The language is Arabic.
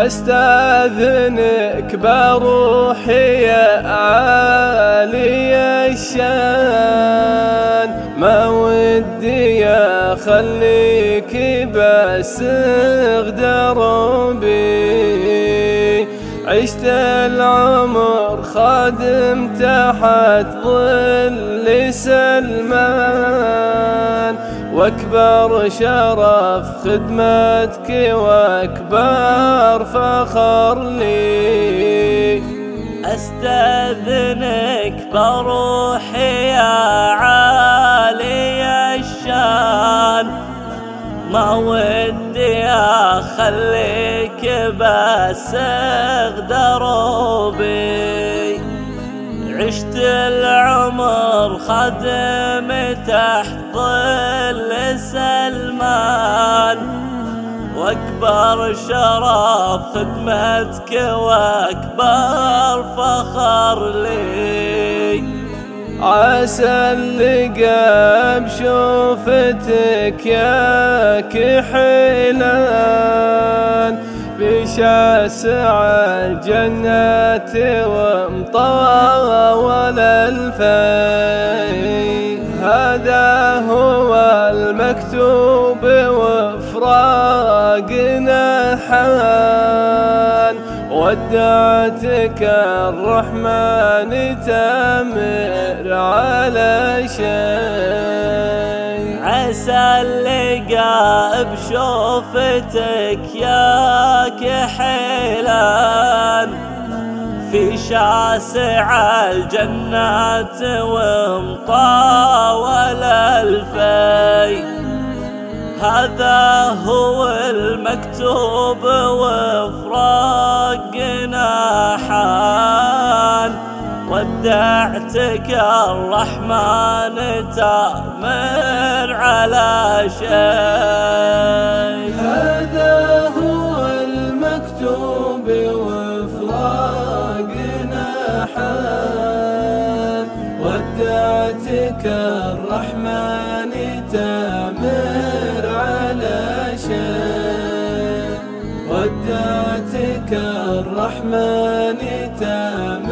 أستاذنك بروحي يا عالي الشان، ما ودي أخليك بس دربي. عشت العمر خادم تحت ظل سلمان، واكبر شرف خدمتك واكبر فخر لي. أستاذنك بروحي يا عالي الشان، ما ودي أخليك بس دربي. عشت العمر خادم تحت ظل سلمان، واكبر شرف خدمتك واكبر فخر لي. عسى اللقى بشوفتك يا كحيلان، في شاسع الجنة ومطاول الفي. هذا هو المكتوب وفراقنا حان، ودعتك الرحمن تمر على شيء. عسى اللقاء بشوفتك يا كحيلان، في شاسع الجنات ومطاول الفي. هذا هو المكتوب وفراقنا حان، ودعتك الرحمن تأمر على شيء. هذا هو المكتوب وفراقنا حان، ودعتك الرحمن تأمر على شيء. ودعتك الرحمن تأمر